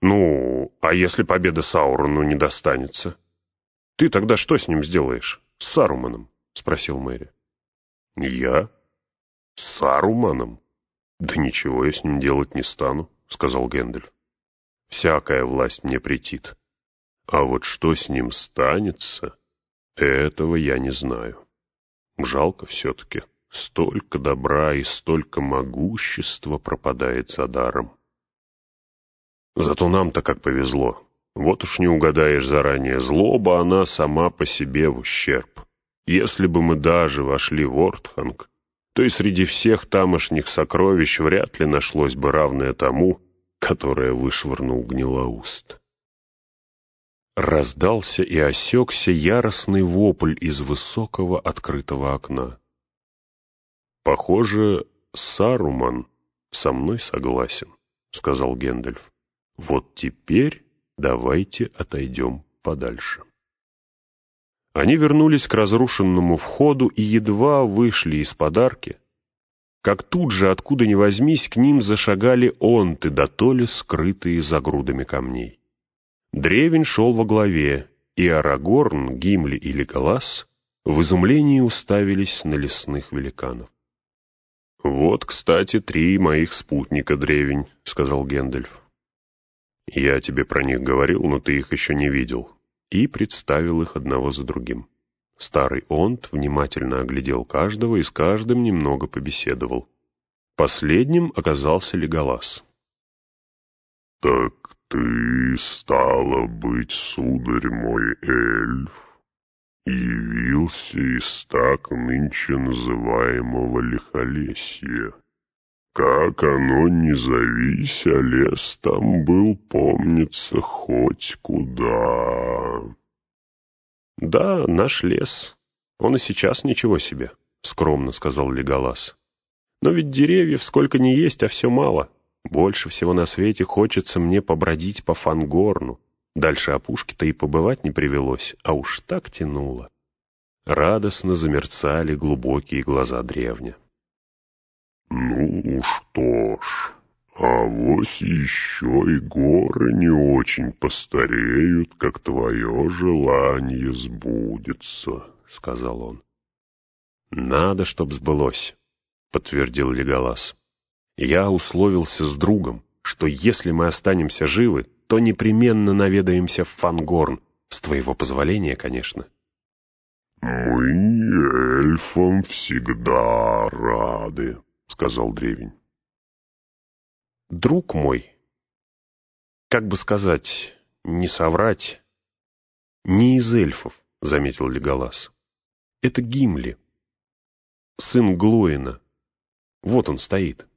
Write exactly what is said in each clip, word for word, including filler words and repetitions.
Ну, а если победа Саурону не достанется? Ты тогда что с ним сделаешь? С Саруманом? Спросил Мэри. Я? С Саруманом? Да ничего я с ним делать не стану, сказал Гэндальф. Всякая власть мне претит. А вот что с ним станется, этого я не знаю. Жалко все-таки. Столько добра и столько могущества пропадает за даром. Зато нам-то как повезло. Вот уж не угадаешь заранее, злоба она сама по себе в ущерб. Если бы мы даже вошли в Ортханг, то и среди всех тамошних сокровищ вряд ли нашлось бы равное тому, которое вышвырнул Гнилоуст. Раздался и осекся яростный вопль из высокого открытого окна. «Похоже, Саруман со мной согласен», — сказал Гэндальф. «Вот теперь давайте отойдем подальше». Они вернулись к разрушенному входу и едва вышли из подарки, как тут же, откуда ни возьмись, к ним зашагали онты, да то ли скрытые за грудами камней. Древень шел во главе, и Арагорн, Гимли и Леголас в изумлении уставились на лесных великанов. «Вот, кстати, три моих спутника, Древень», — сказал Гэндальф. «Я тебе про них говорил, но ты их еще не видел», и представил их одного за другим. Старый онт внимательно оглядел каждого и с каждым немного побеседовал. Последним оказался Леголас. «Так ты, стало быть, сударь мой эльф, явился из так нынче называемого лихолесья. Как оно ни зовись, а лес там был, помнится, хоть куда». «Да, наш лес. Он и сейчас ничего себе», — скромно сказал Леголас. «Но ведь деревьев сколько ни есть, а все мало. Больше всего на свете хочется мне побродить по Фангорну. Дальше опушки-то и побывать не привелось, а уж так тянуло». Радостно замерцали глубокие глаза древня. «Ну что ж, авось еще и горы не очень постареют, как твое желание сбудется», — сказал он. «Надо, чтоб сбылось», — подтвердил Леголас. «Я условился с другом, что если мы останемся живы, то непременно наведаемся в Фангорн, с твоего позволения, конечно». «Мы, эльфам, всегда рады», — сказал древень. «Друг мой, как бы сказать, не соврать, не из эльфов», — заметил Леголас. «Это Гимли, сын Глоина. Вот он стоит».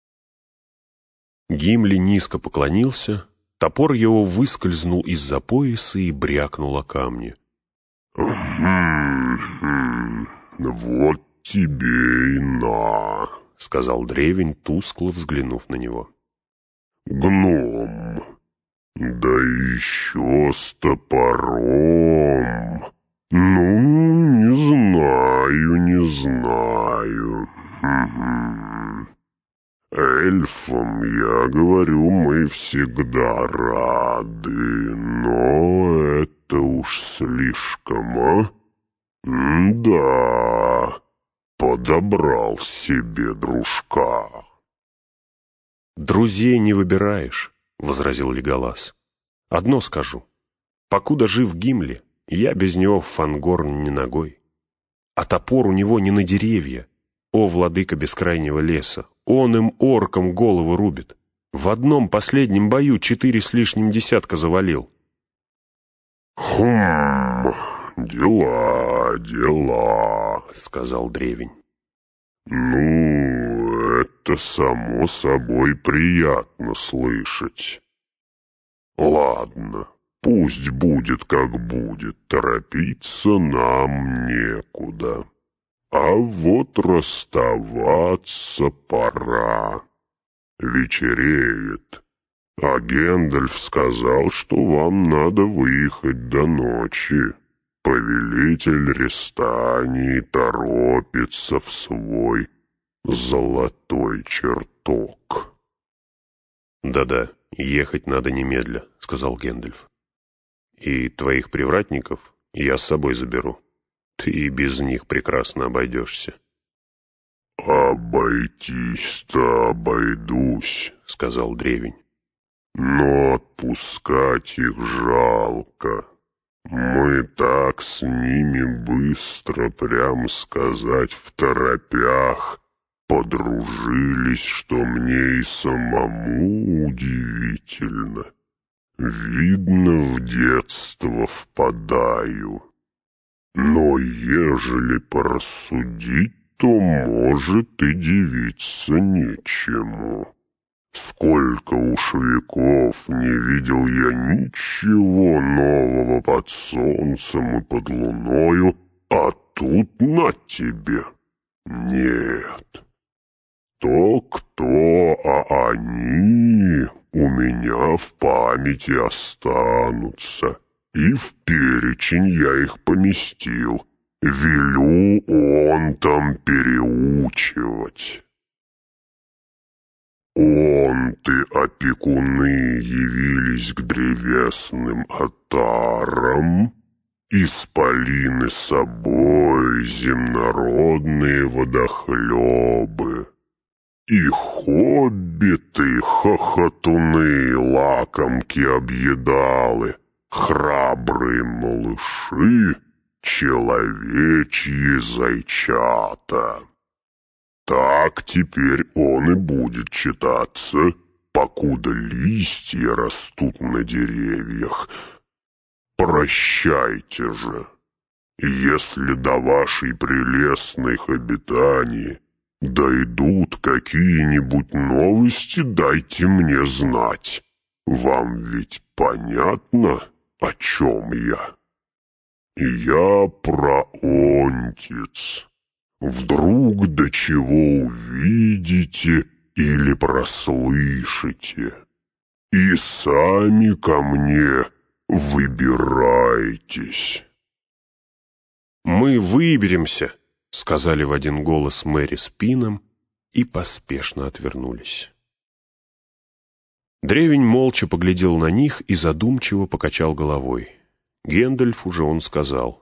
Гимли низко поклонился, топор его выскользнул из-за пояса и брякнул о камни. «Хм-хм, вот тебе и на», — сказал древень, тускло взглянув на него. «Гном, да еще с топором. Ну, не знаю, не знаю. Хм-хм. Эльфам, я говорю, мы всегда рады, но это уж слишком, а? Да, подобрал себе дружка». «Друзей не выбираешь», — возразил Леголас. «Одно скажу. Покуда жив Гимли, я без него в Фангорн не ногой. А топор у него не на деревья. О, владыка бескрайнего леса, он им оркам головы рубит. В одном последнем бою четыре с лишним десятка завалил». «Хм, дела, дела», — сказал древень. «Ну, это само собой приятно слышать. Ладно, пусть будет как будет, торопиться нам некуда. А вот расставаться пора. Вечереет, а Гэндальф сказал, что вам надо выехать до ночи. Повелитель Рестании торопится в свой золотой чертог». «Да-да, ехать надо немедля», — сказал Гэндальф. «И твоих привратников я с собой заберу. Ты и без них прекрасно обойдешься». «Обойтись-то обойдусь», — сказал древень. «Но отпускать их жалко. Мы так с ними быстро, прям сказать, в торопях подружились, что мне и самому удивительно. Видно, в детство впадаю. Но ежели порассудить, то, может, и дивиться нечему. Сколько уж веков не видел я ничего нового под солнцем и под луною, а тут на тебе. Нет. То кто, а они у меня в памяти останутся, и в перечень я их поместил. Велю он там переучивать. Он-ты опекуны явились к древесным отарам, исполины собой земнородные водохлебы, и хоббиты, хохотуны, лакомки объедалы, храбрые малыши, человечьи зайчата. Так теперь он и будет читаться, покуда листья растут на деревьях. Прощайте же. Если до вашей прелестной обитания дойдут какие-нибудь новости, дайте мне знать. Вам ведь понятно, о чем я? Я проонтец. Вдруг до чего увидите или прослышите, и сами ко мне выбирайтесь». «Мы выберемся», — сказали в один голос Мэри с Пином и поспешно отвернулись. Древень молча поглядел на них и задумчиво покачал головой. Гэндальфу же он сказал: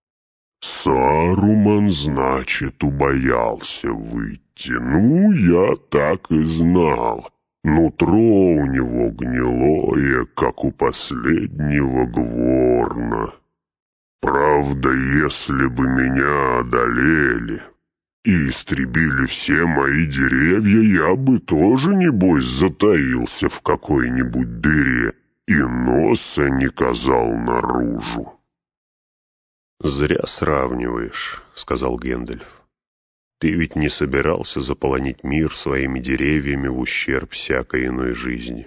«Саруман, значит, убоялся выйти. Ну, я так и знал. Нутро у него гнилое, как у последнего гворна. Правда, если бы меня одолели и истребили все мои деревья, я бы тоже, небось, затаился в какой-нибудь дыре и носа не казал наружу». «Зря сравниваешь», — сказал Гэндальф. «Ты ведь не собирался заполонить мир своими деревьями в ущерб всякой иной жизни.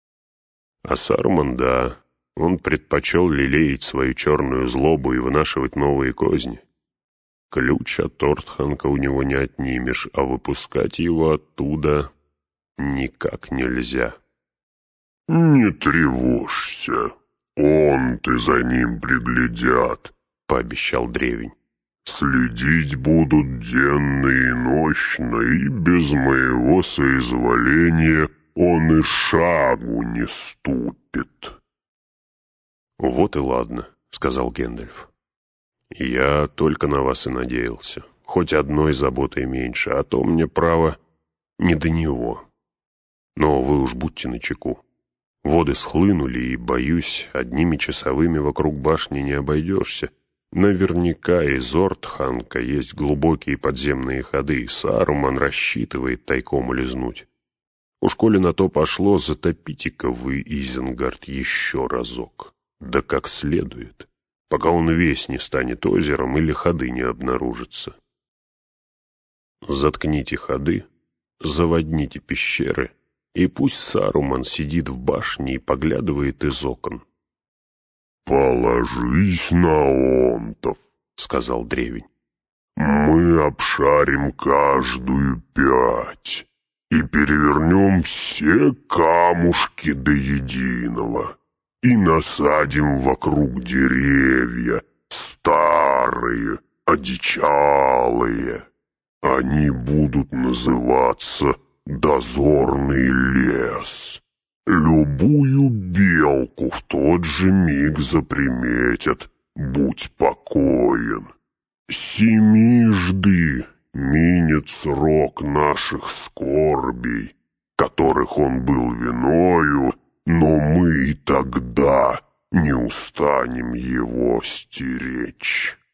А Саруман, да, он предпочел лелеять свою черную злобу и вынашивать новые козни. Ключ от Ортханка у него не отнимешь, а выпускать его оттуда никак нельзя». «Не тревожься, он-ты за ним приглядят», — пообещал древень. «Следить будут денно и нощно, и без моего соизволения он и шагу не ступит». «Вот и ладно», — сказал Гэндальф. «Я только на вас и надеялся. Хоть одной заботой меньше, а то мне, право, не до него. Но вы уж будьте начеку. Воды схлынули, и, боюсь, одними часовыми вокруг башни не обойдешься. Наверняка из Ортханка есть глубокие подземные ходы, и Саруман рассчитывает тайком улизнуть. Уж коли на то пошло, затопите-ка вы Изенгард еще разок, да как следует, пока он весь не станет озером или ходы не обнаружатся. Заткните ходы, заводните пещеры, и пусть Саруман сидит в башне и поглядывает из окон». «Положись на онтов», — сказал древень. «Мы обшарим каждую пять и перевернем все камушки до единого и насадим вокруг деревья, старые, одичалые. Они будут называться «Дозорный лес». любую белку в тот же миг заприметят, будь покоен. Семижды минет срок наших скорбей, которых он был виною, но мы и тогда не устанем его стеречь.